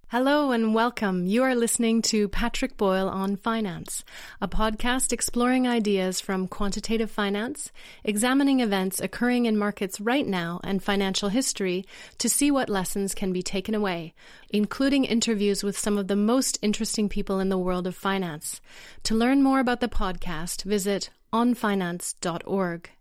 Hello and welcome. You are listening to Patrick Boyle on Finance, a podcast exploring ideas from quantitative finance, examining events occurring in markets right now and financial history to see what lessons can be taken away, including interviews with some of the most interesting people in the world of finance. To learn more about the podcast, visit onfinance.org.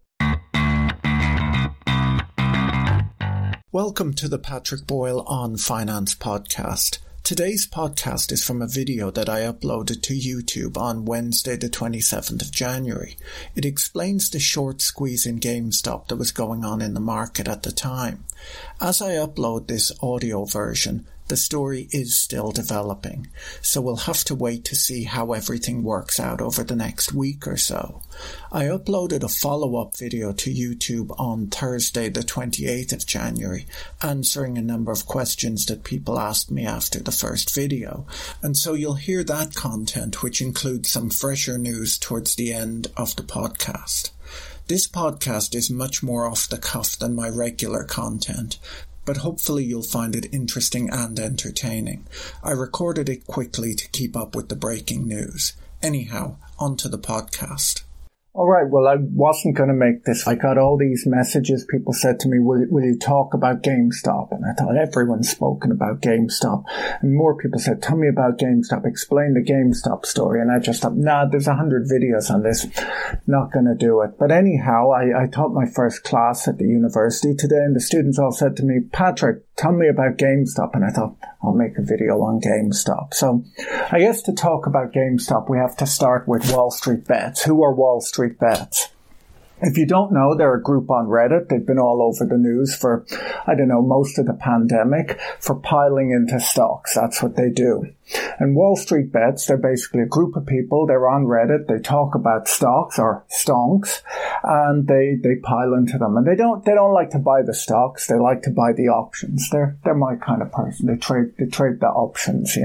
Welcome to the Patrick Boyle on Finance podcast. Today's podcast is from a video that I uploaded to YouTube on Wednesday the 27th of January. It explains the short squeeze in GameStop that was going on in the market at the time. As I upload this audio version, the story is still developing, so we'll have to wait to see how everything works out over the next week or so. I uploaded a follow-up video to YouTube on Thursday the 28th of January, answering a number of questions that people asked me after the first video, and so you'll hear that content, which includes some fresher news towards the end of the podcast. This podcast is much more off the cuff than my regular content, but hopefully you'll find it interesting and entertaining. I recorded it quickly to keep up with the breaking news. Anyhow, on to the podcast. All right, well, I wasn't going to make this. I got all these messages. People said to me, will you talk about GameStop? And I thought everyone's spoken about GameStop. And more people said, tell me about GameStop. Explain the GameStop story. And I just thought, there's 100 videos on this. Not going to do it. But anyhow, I taught my first class at the university today. And the students all said to me, Patrick, tell me about GameStop. And I thought, I'll make a video on GameStop. So I guess to talk about GameStop, we have to start with Wall Street Bets. Who are Wall Street Bets? If you don't know, they're a group on Reddit. They've been all over the news for, most of the pandemic for piling into stocks. That's what they do. And Wall Street Bets, they're basically a group of people. They're on Reddit. They talk about stocks or stonks, and they pile into them. And they don't like to buy the stocks. They like to buy the options. They're my kind of person. They trade the options,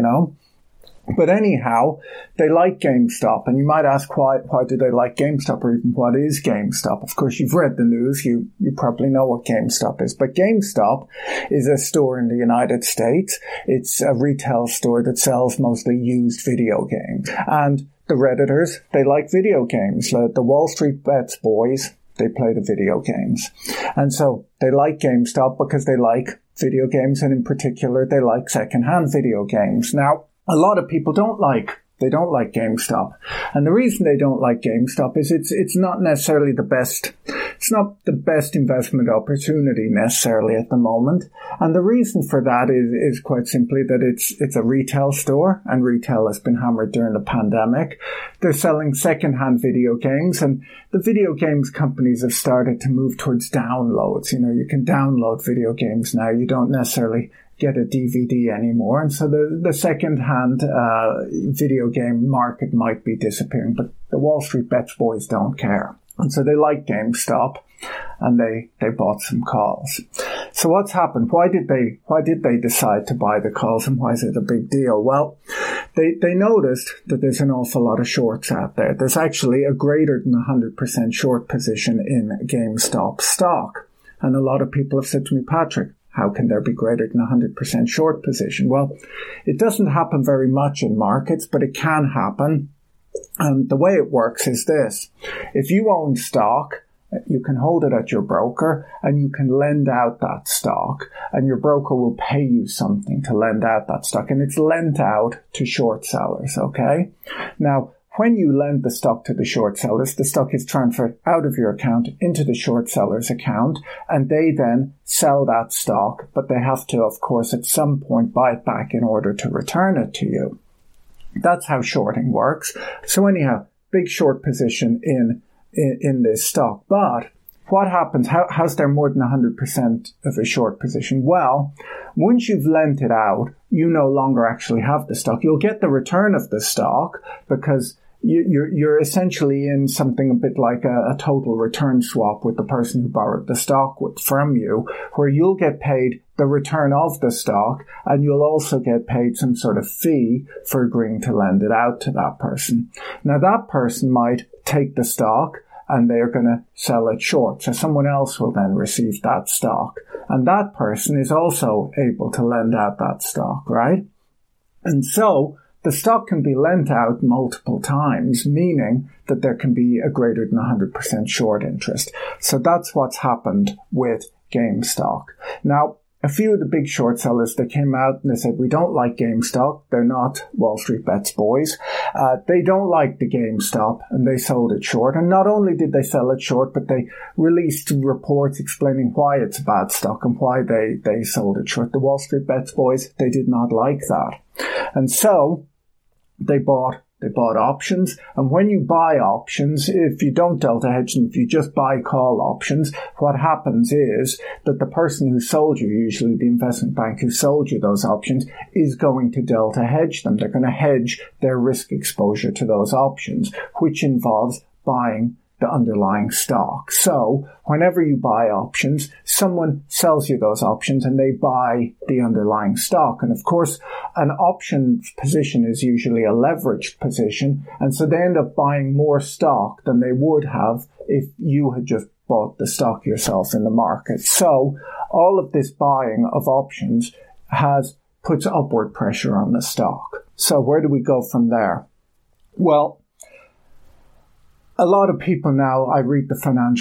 But anyhow, they like GameStop, and you might ask why do they like GameStop, or even what is GameStop? Of course, you've read the news, you probably know what GameStop is, but GameStop is a store in the United States. It's a retail store that sells mostly used video games. And the Redditors, they like video games. The Wall Street Bets boys, they play the video games. And so they like GameStop because they like video games, and in particular, they like secondhand video games. Now, a lot of people don't like GameStop. And the reason they don't like GameStop is it's not necessarily it's not the best investment opportunity necessarily at the moment. And the reason for that is quite simply that it's a retail store, and retail has been hammered during the pandemic. They're selling secondhand video games, and the video games companies have started to move towards downloads. You can download video games now. You don't necessarily get a DVD anymore, and so the second-hand video game market might be disappearing, but the Wall Street Bets boys don't care. And so they like GameStop, and they bought some calls. So what's happened? Why did they decide to buy the calls, and why is it a big deal? Well, they noticed that there's an awful lot of shorts out there. There's actually a greater than 100% short position in GameStop stock. And a lot of people have said to me, Patrick, how can there be greater than 100% short position? Well, it doesn't happen very much in markets, but it can happen. And the way it works is this. If you own stock, you can hold it at your broker, and you can lend out that stock, and your broker will pay you something to lend out that stock, and it's lent out to short sellers, okay? Now, when you lend the stock to the short sellers, the stock is transferred out of your account into the short seller's account, and they then sell that stock, but they have to, of course, at some point buy it back in order to return it to you. That's how shorting works. So anyhow, big short position in this stock. But what happens? How's there more than 100% of a short position? Well, once you've lent it out, you no longer actually have the stock. You'll get the return of the stock because you're essentially in something a bit like a total return swap with the person who borrowed the stock from you, where you'll get paid the return of the stock, and you'll also get paid some sort of fee for agreeing to lend it out to that person. Now, that person might take the stock and they're going to sell it short. So someone else will then receive that stock. And that person is also able to lend out that stock, right? And so the stock can be lent out multiple times, meaning that there can be a greater than 100% short interest. So that's what's happened with GameStop. Now, a few of the big short sellers, they came out and they said, we don't like GameStop. They're not Wall Street Bets boys. They don't like the GameStop, and they sold it short. And not only did they sell it short, but they released reports explaining why it's a bad stock and why they sold it short. The Wall Street Bets boys, they did not like that. And so they bought options. And when you buy options, if you don't delta hedge them, if you just buy call options, what happens is that the person who sold you, usually the investment bank who sold you those options, is going to delta hedge them. They're going to hedge their risk exposure to those options, which involves buying the underlying stock. So whenever you buy options, someone sells you those options and they buy the underlying stock. And of course, an option position is usually a leveraged position. And so they end up buying more stock than they would have if you had just bought the stock yourself in the market. So all of this buying of options puts upward pressure on the stock. So where do we go from there? Well, a lot of people now, I read the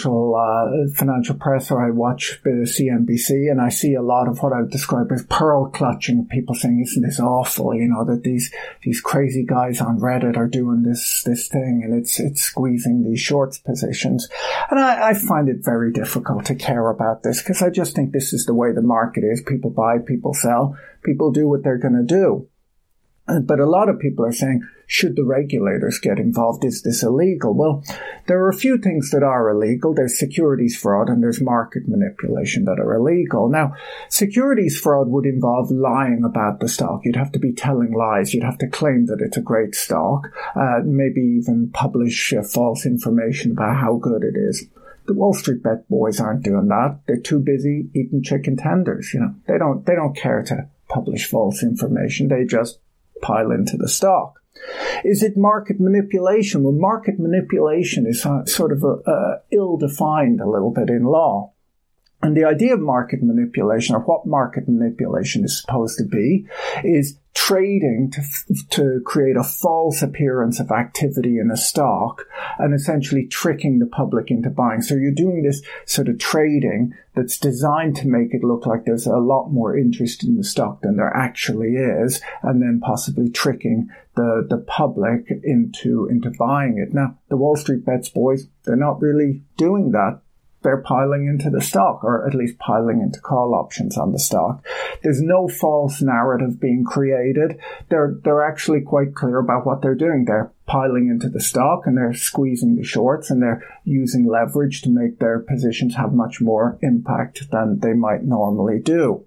financial press, or I watch a bit of CNBC, and I see a lot of what I would describe as pearl clutching. People saying, isn't this awful? You know, that these crazy guys on Reddit are doing this thing, and it's squeezing these shorts positions. And I find it very difficult to care about this, because I just think this is the way the market is. People buy, people sell, people do what they're going to do. But a lot of people are saying, should the regulators get involved? Is this illegal? Well, there are a few things that are illegal. There's securities fraud and there's market manipulation that are illegal. Now, securities fraud would involve lying about the stock. You'd have to be telling lies. You'd have to claim that it's a great stock, maybe even publish false information about how good it is. The Wall Street Bet boys aren't doing that. They're too busy eating chicken tenders. You know, they don't care to publish false information. They just pile into the stock. Is it market manipulation? Well, market manipulation is sort of ill-defined a little bit in law. And the idea of market manipulation, or what market manipulation is supposed to be, is trading to create a false appearance of activity in a stock and essentially tricking the public into buying. So you're doing this sort of trading that's designed to make it look like there's a lot more interest in the stock than there actually is, and then possibly tricking the public into buying it. Now, the Wall Street Bets boys, they're not really doing that. They're piling into the stock, or at least piling into call options on the stock. There's no false narrative being created. They're actually quite clear about what they're doing. They're piling into the stock and they're squeezing the shorts, and they're using leverage to make their positions have much more impact than they might normally do.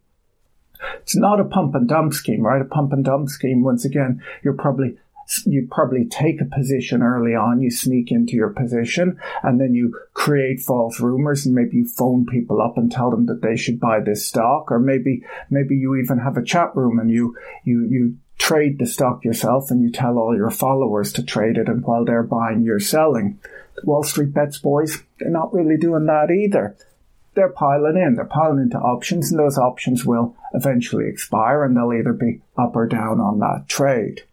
It's not a pump and dump scheme, right? A pump and dump scheme, once again, you probably take a position early on, you sneak into your position, and then you create false rumors, and maybe you phone people up and tell them that they should buy this stock, or maybe you even have a chat room and you trade the stock yourself and you tell all your followers to trade it, and while they're buying, you're selling. The Wall Street Bets boys, they're not really doing that either. They're piling into options, and those options will eventually expire, and they'll either be up or down on that trade.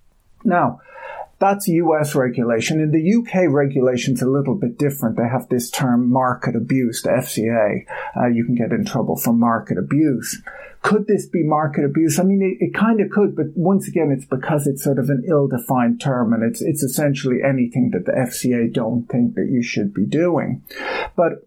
Now, that's US regulation. In the UK, regulation's a little bit different. They have this term market abuse, the FCA. You can get in trouble for market abuse. Could this be market abuse? I mean, it kind of could, but once again, it's because it's sort of an ill-defined term, and it's essentially anything that the FCA don't think that you should be doing. But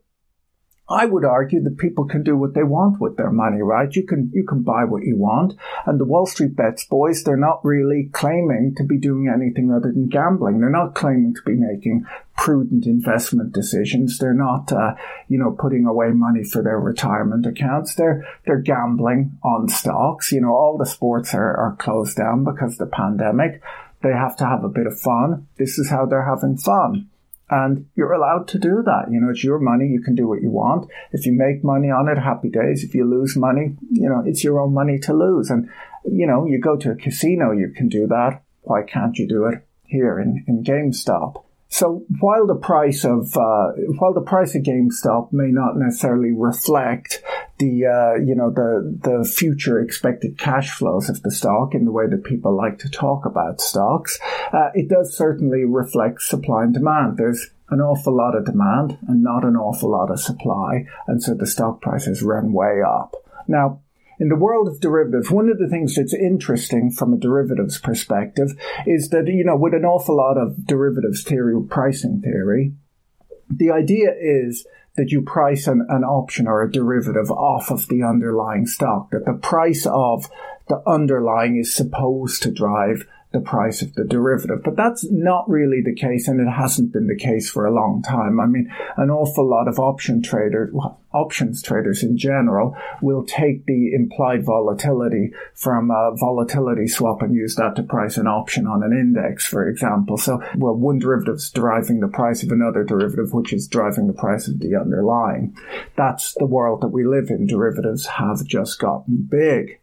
I would argue that people can do what they want with their money, right? You can buy what you want. And the Wall Street Bets boys, they're not really claiming to be doing anything other than gambling. They're not claiming to be making prudent investment decisions. They're not, putting away money for their retirement accounts. They're gambling on stocks. You know, all the sports are closed down because of the pandemic. They have to have a bit of fun. This is how they're having fun. And you're allowed to do that. You know, it's your money. You can do what you want. If you make money on it, happy days. If you lose money, it's your own money to lose. And, you go to a casino, you can do that. Why can't you do it here in GameStop? So while the price of GameStop may not necessarily reflect the future expected cash flows of the stock in the way that people like to talk about stocks, it does certainly reflect supply and demand. There's an awful lot of demand and not an awful lot of supply, and so the stock prices run way up. Now, in the world of derivatives, one of the things that's interesting from a derivatives perspective is that, with an awful lot of derivatives theory, pricing theory, the idea is that you price an option or a derivative off of the underlying stock, that the price of the underlying is supposed to drive the price of the derivative. But that's not really the case, and it hasn't been the case for a long time. I mean, an awful lot of options traders in general will take the implied volatility from a volatility swap and use that to price an option on an index, for example. So, one derivative's driving the price of another derivative, which is driving the price of the underlying. That's the world that we live in. Derivatives have just gotten big.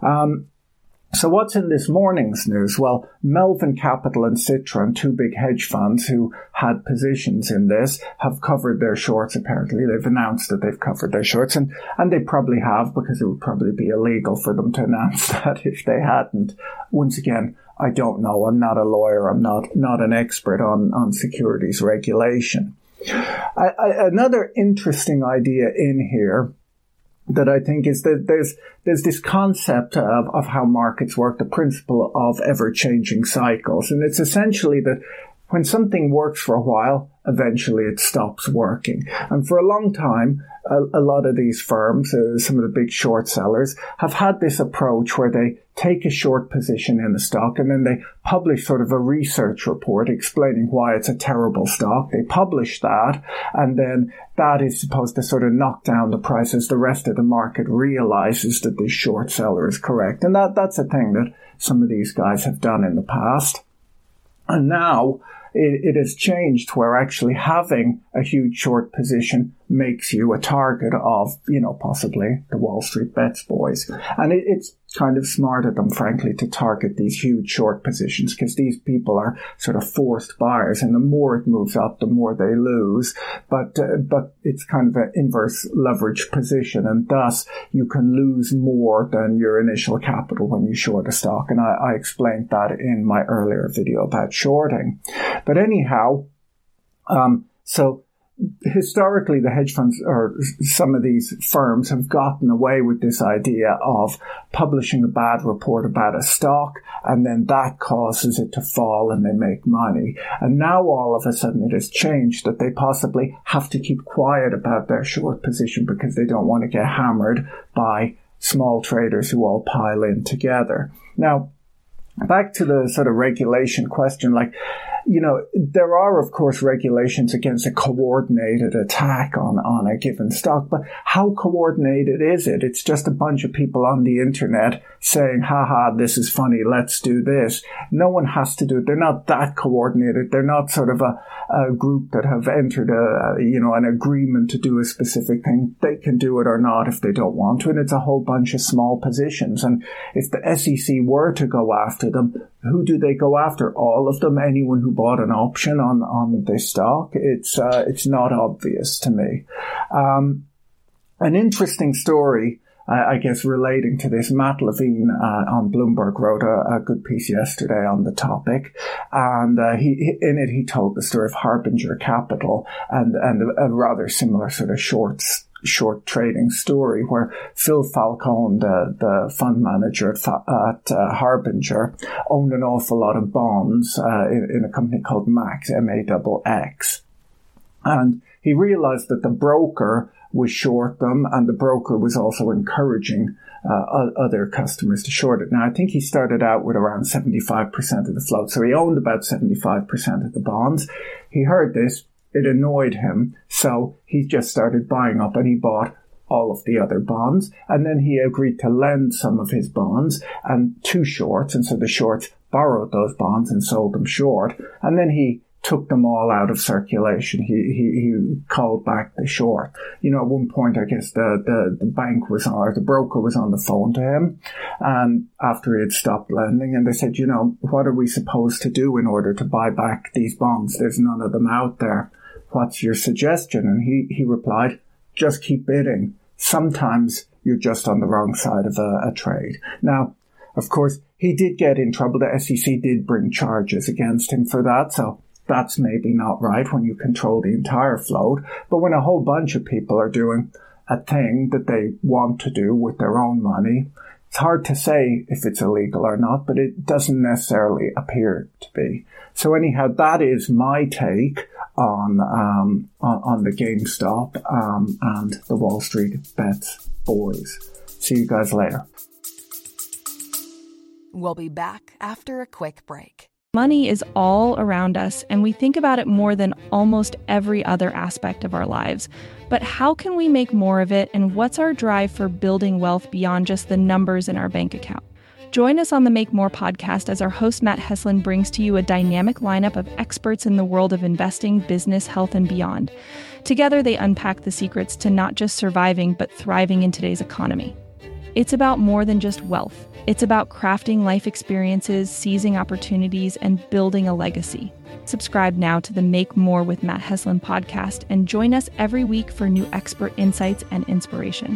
So what's in this morning's news? Well, Melvin Capital and Citron, two big hedge funds who had positions in this, have covered their shorts, apparently. They've announced that they've covered their shorts, and they probably have, because it would probably be illegal for them to announce that if they hadn't. Once again, I don't know. I'm not a lawyer. I'm not an expert on securities regulation. Another interesting idea in here that I think is that there's this concept of how markets work, the principle of ever-changing cycles. And it's essentially that when something works for a while, eventually it stops working. And for a long time, a lot of these firms, some of the big short sellers, have had this approach where they take a short position in a stock and then they publish sort of a research report explaining why it's a terrible stock. They publish that, and then that is supposed to sort of knock down the price as the rest of the market realizes that this short seller is correct. And that's a thing that some of these guys have done in the past. And now it has changed where actually having a huge short position makes you a target of, possibly the Wall Street Bets boys. And it's kind of smart of them, frankly, to target these huge short positions, because these people are sort of forced buyers, and the more it moves up, the more they lose. But it's kind of an inverse leverage position, and thus you can lose more than your initial capital when you short a stock. And I explained that in my earlier video about shorting. But anyhow, so historically, the hedge funds or some of these firms have gotten away with this idea of publishing a bad report about a stock, and then that causes it to fall and they make money. And now all of a sudden it has changed that they possibly have to keep quiet about their short position because they don't want to get hammered by small traders who all pile in together. Now, back to the sort of regulation question, there are, of course, regulations against a coordinated attack on a given stock, but how coordinated is it? It's just a bunch of people on the internet saying, haha, this is funny, let's do this. No one has to do it. They're not that coordinated. They're not sort of a group that have entered an agreement to do a specific thing. They can do it or not if they don't want to, and it's a whole bunch of small positions. And if the SEC were to go after them, who do they go after? All of them? Anyone who bought an option on this stock? It's not obvious to me. An interesting story, I guess, relating to this, Matt Levine on Bloomberg wrote a good piece yesterday on the topic, and he told the story of Harbinger Capital and a rather similar sort of short trading story where Phil Falcone, the fund manager at Harbinger, owned an awful lot of bonds in a company called Max, MAXX. And he realized that the broker was short them, and the broker was also encouraging other customers to short it. Now, I think he started out with around 75% of the float, so he owned about 75% of the bonds. He heard this. It annoyed him, so he just started buying up, and he bought all of the other bonds, and then he agreed to lend some of his bonds and to shorts, and so the shorts borrowed those bonds and sold them short, and then he took them all out of circulation. He called back the short. At one point, I guess the bank was on, or the broker was on the phone to him, and after he had stopped lending, and they said, what are we supposed to do in order to buy back these bonds? There's none of them out there. What's your suggestion? And he replied, just keep bidding. Sometimes you're just on the wrong side of a trade. Now, of course, he did get in trouble. The SEC did bring charges against him for that, so that's maybe not right when you control the entire float. But when a whole bunch of people are doing a thing that they want to do with their own money, it's hard to say if it's illegal or not, but it doesn't necessarily appear to be. So anyhow, that is my take on the GameStop and the Wall Street Bets boys. See you guys later. We'll be back after a quick break. Money is all around us, and we think about it more than almost every other aspect of our lives. But how can we make more of it, and what's our drive for building wealth beyond just the numbers in our bank account? Join us on the Make More podcast as our host Matt Heslin brings to you a dynamic lineup of experts in the world of investing, business, health, and beyond. Together, they unpack the secrets to not just surviving, but thriving in today's economy. It's about more than just wealth. It's about crafting life experiences, seizing opportunities, and building a legacy. Subscribe now to the Make More with Matt Heslin podcast and join us every week for new expert insights and inspiration.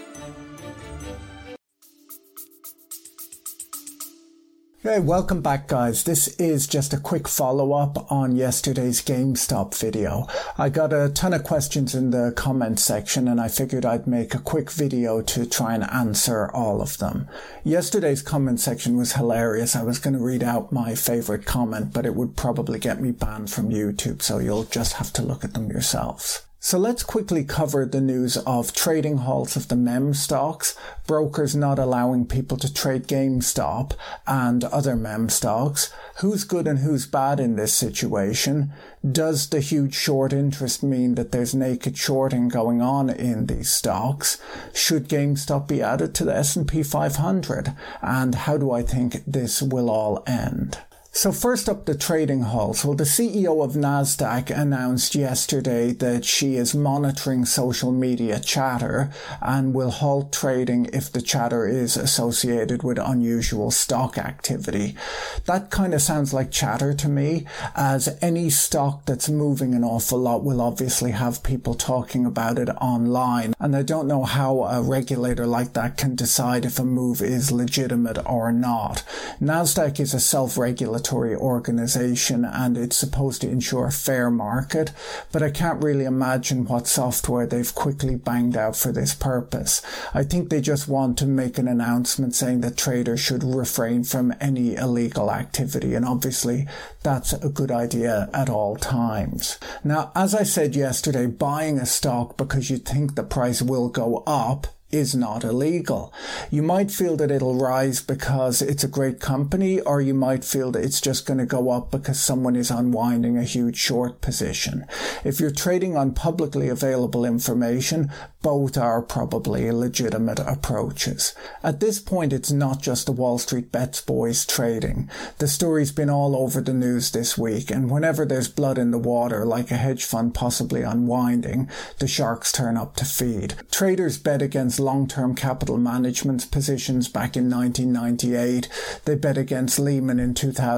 Hey, welcome back guys. This is just a quick follow-up on yesterday's GameStop video. I got a ton of questions in the comment section and I figured I'd make a quick video to try and answer all of them. Yesterday's comment section was hilarious. I was going to read out my favorite comment, but it would probably get me banned from YouTube, so you'll just have to look at them yourselves. So let's quickly cover the news of trading halts of the meme stocks, brokers not allowing people to trade GameStop and other meme stocks. Who's good and who's bad in this situation? Does the huge short interest mean that there's naked shorting going on in these stocks? Should GameStop be added to the S&P 500? And how do I think this will all end? So first up, the trading halts. Well, the CEO of Nasdaq announced yesterday that she is monitoring social media chatter and will halt trading if the chatter is associated with unusual stock activity. That kind of sounds like chatter to me, as any stock that's moving an awful lot will obviously have people talking about it online. And I don't know how a regulator like that can decide if a move is legitimate or not. Nasdaq is a self-regulatory organization and it's supposed to ensure a fair market, but I can't really imagine what software they've quickly banged out for this purpose. I think they just want to make an announcement saying that traders should refrain from any illegal activity, and obviously that's a good idea at all times. Now, as I said yesterday, buying a stock because you think the price will go up is not illegal. You might feel that it'll rise because it's a great company, or you might feel that it's just going to go up because someone is unwinding a huge short position. If you're trading on publicly available information, both are probably legitimate approaches. At this point, it's not just the Wall Street Bets boys trading. The story's been all over the news this week, and whenever there's blood in the water, like a hedge fund possibly unwinding, the sharks turn up to feed. Traders bet against long-term capital management positions back in 1998. They bet against Lehman in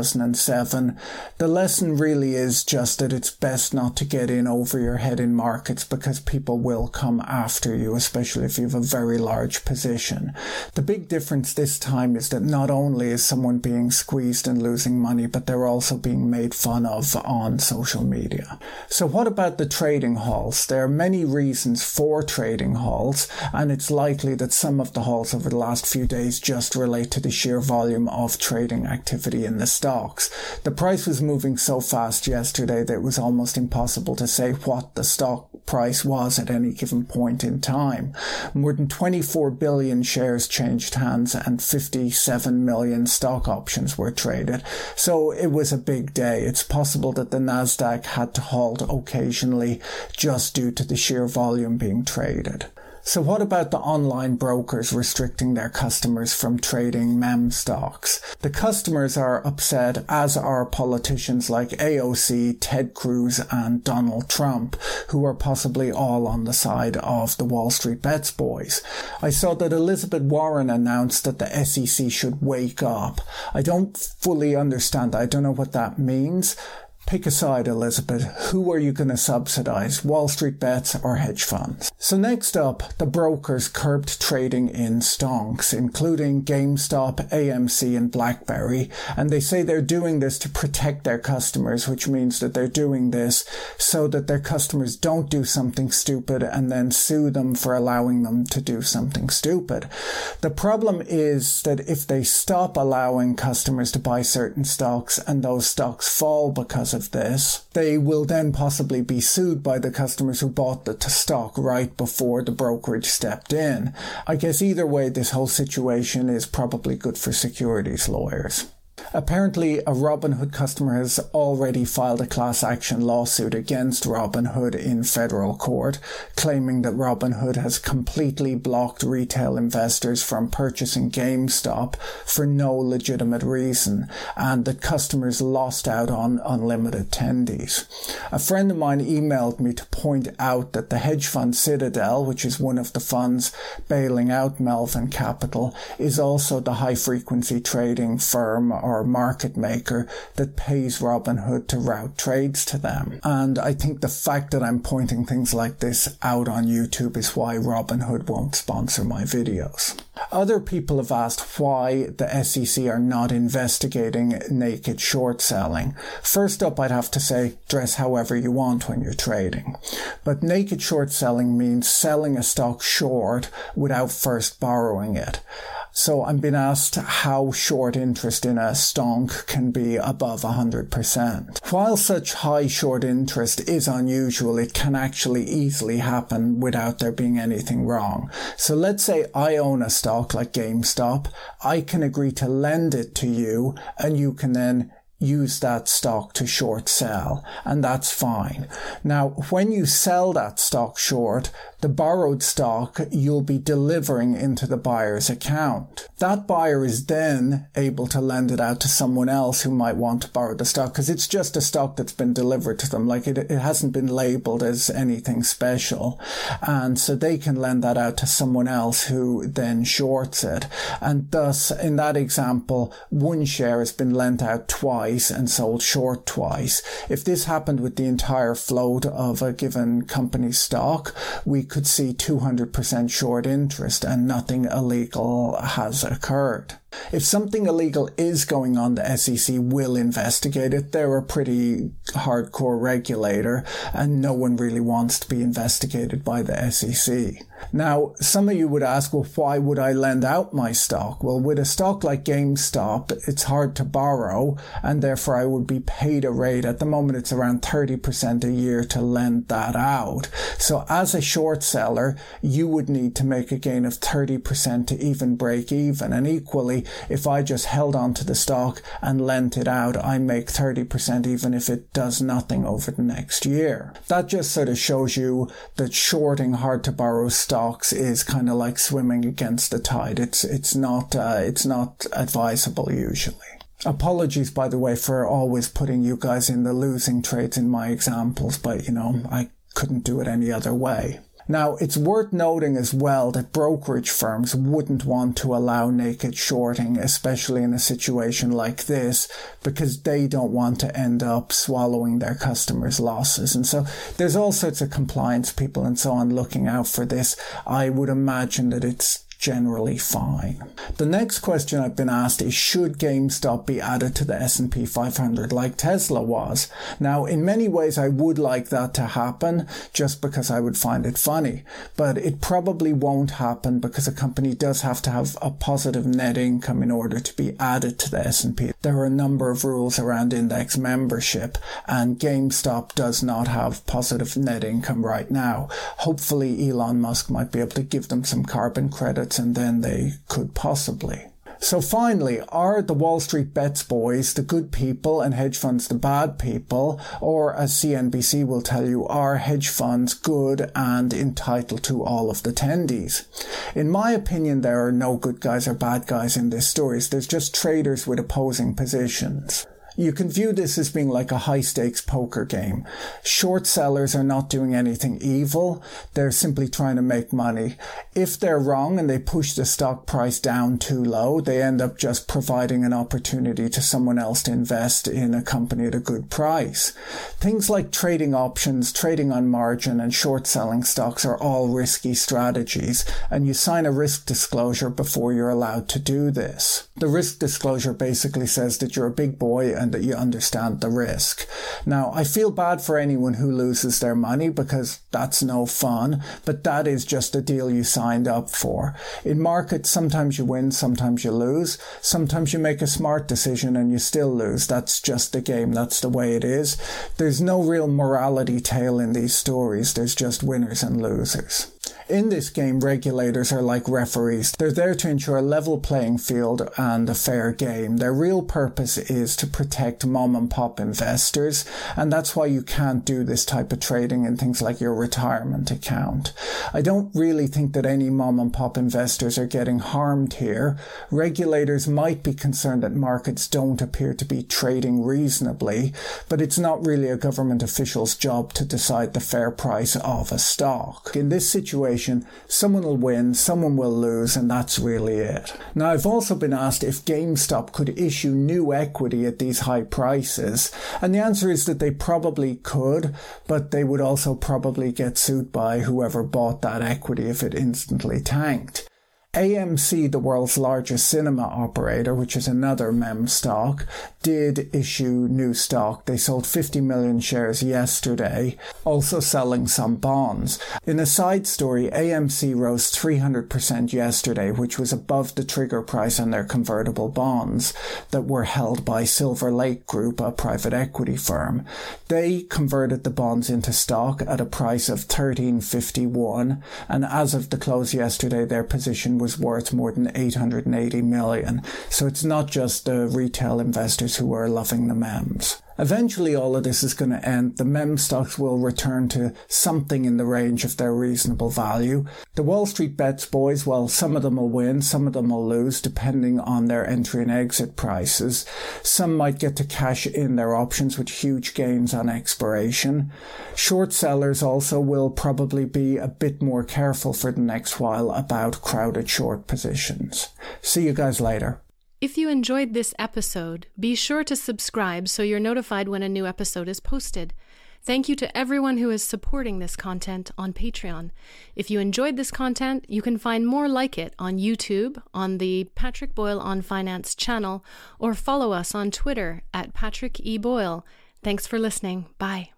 2007. The lesson really is just that it's best not to get in over your head in markets because people will come after you, especially if you have a very large position. The big difference this time is that not only is someone being squeezed and losing money, but they're also being made fun of on social media. So what about the trading halts? There are many reasons for trading halts, and it's likely that some of the halts over the last few days just relate to the sheer volume of trading activity in the stocks. The price was moving so fast yesterday that it was almost impossible to say what the stock price was at any given point in time. More than 24 billion shares changed hands and 57 million stock options were traded. So it was a big day. It's possible that the Nasdaq had to halt occasionally just due to the sheer volume being traded. So what about the online brokers restricting their customers from trading meme stocks? The customers are upset, as are politicians like AOC, Ted Cruz and Donald Trump, who are possibly all on the side of the Wall Street Bets boys. I saw that Elizabeth Warren announced that the SEC should wake up. I don't fully understand. I don't know what that means. Pick a side, Elizabeth. Who are you going to subsidize, Wall Street bets or hedge funds? So next up, the brokers curbed trading in stonks, including GameStop, AMC and BlackBerry. And they say they're doing this to protect their customers, which means that they're doing this so that their customers don't do something stupid and then sue them for allowing them to do something stupid. The problem is that if they stop allowing customers to buy certain stocks and those stocks fall because of this, they will then possibly be sued by the customers who bought the stock right before the brokerage stepped in. I guess either way, this whole situation is probably good for securities lawyers. Apparently, a Robinhood customer has already filed a class action lawsuit against Robinhood in federal court, claiming that Robinhood has completely blocked retail investors from purchasing GameStop for no legitimate reason, and that customers lost out on unlimited tendies. A friend of mine emailed me to point out that the hedge fund Citadel, which is one of the funds bailing out Melvin Capital, is also the high-frequency trading firm or market maker that pays Robinhood to route trades to them. And I think the fact that I'm pointing things like this out on YouTube is why Robinhood won't sponsor my videos. Other people have asked why the SEC are not investigating naked short selling. First up, I'd have to say, dress however you want when you're trading. But naked short selling means selling a stock short without first borrowing it. So I'm being asked how short interest in a stonk can be above 100%. While such high short interest is unusual, it can actually easily happen without there being anything wrong. So let's say I own a stock like GameStop. I can agree to lend it to you and you can then use that stock to short sell, and that's fine. Now, when you sell that stock short, the borrowed stock you'll be delivering into the buyer's account. That buyer is then able to lend it out to someone else who might want to borrow the stock because it's just a stock that's been delivered to them. Like it hasn't been labeled as anything special. And so they can lend that out to someone else who then shorts it. And thus, in that example, one share has been lent out twice and sold short twice. If this happened with the entire float of a given company's stock, we could see 200% short interest and nothing illegal has occurred. If something illegal is going on, the SEC will investigate it. They're a pretty hardcore regulator, and no one really wants to be investigated by the SEC. Now, some of you would ask, well, why would I lend out my stock? Well, with a stock like GameStop, it's hard to borrow, and therefore I would be paid a rate. At the moment, it's around 30% a year to lend that out. So as a short seller, you would need to make a gain of 30% to even break even. And equally, if I just held on to the stock and lent it out, I make 30% even if it does nothing over the next year. That just sort of shows you that shorting hard to borrow stocks is kind of like swimming against the tide. It's not advisable usually. Apologies, by the way, for always putting you guys in the losing trades in my examples, but I couldn't do it any other way. Now, it's worth noting as well that brokerage firms wouldn't want to allow naked shorting, especially in a situation like this, because they don't want to end up swallowing their customers' losses. And so there's all sorts of compliance people and so on looking out for this. I would imagine that it's generally fine. The next question I've been asked is, should GameStop be added to the S&P 500 like Tesla was? Now, in many ways, I would like that to happen just because I would find it funny, but it probably won't happen because a company does have to have a positive net income in order to be added to the S&P. There are a number of rules around index membership, and GameStop does not have positive net income right now. Hopefully, Elon Musk might be able to give them some carbon credits, and then they could possibly. So finally, are the Wall Street bets boys the good people and hedge funds the bad people? Or, as CNBC will tell you, are hedge funds good and entitled to all of the tendies? In my opinion, there are no good guys or bad guys in this story. There's just traders with opposing positions. You can view this as being like a high-stakes poker game. Short sellers are not doing anything evil. They're simply trying to make money. If they're wrong and they push the stock price down too low, they end up just providing an opportunity to someone else to invest in a company at a good price. Things like trading options, trading on margin, and short selling stocks are all risky strategies, and you sign a risk disclosure before you're allowed to do this. The risk disclosure basically says that you're a big boy and that you understand the risk. Now, I feel bad for anyone who loses their money because that's no fun, but that is just a deal you signed up for. In markets, sometimes you win, sometimes you lose. Sometimes you make a smart decision and you still lose. That's just the game. That's the way it is. There's no real morality tale in these stories. There's just winners and losers. In this game, regulators are like referees. They're there to ensure a level playing field and a fair game. Their real purpose is to protect mom and pop investors, and that's why you can't do this type of trading in things like your retirement account. I don't really think that any mom and pop investors are getting harmed here. Regulators might be concerned that markets don't appear to be trading reasonably, but it's not really a government official's job to decide the fair price of a stock. In this situation, someone will win, someone will lose, and that's really it. Now, I've also been asked if GameStop could issue new equity at these high prices, and the answer is that they probably could, but they would also probably get sued by whoever bought that equity if it instantly tanked. AMC, the world's largest cinema operator, which is another meme stock, did issue new stock. They sold 50 million shares yesterday, also selling some bonds. In a side story, AMC rose 300% yesterday, which was above the trigger price on their convertible bonds that were held by Silver Lake Group, a private equity firm. They converted the bonds into stock at a price of $13.51, and as of the close yesterday, their position was worth more than $880 million. So it's not just the retail investors who are loving the memes. Eventually all of this is going to end. The meme stocks will return to something in the range of their reasonable value. The Wall Street bets boys, well, some of them will win, some of them will lose, depending on their entry and exit prices. Some might get to cash in their options with huge gains on expiration. Short sellers also will probably be a bit more careful for the next while about crowded short positions. See you guys later. If you enjoyed this episode, be sure to subscribe so you're notified when a new episode is posted. Thank you to everyone who is supporting this content on Patreon. If you enjoyed this content, you can find more like it on YouTube, on the Patrick Boyle on Finance channel, or follow us on Twitter at Patrick E. Boyle. Thanks for listening. Bye.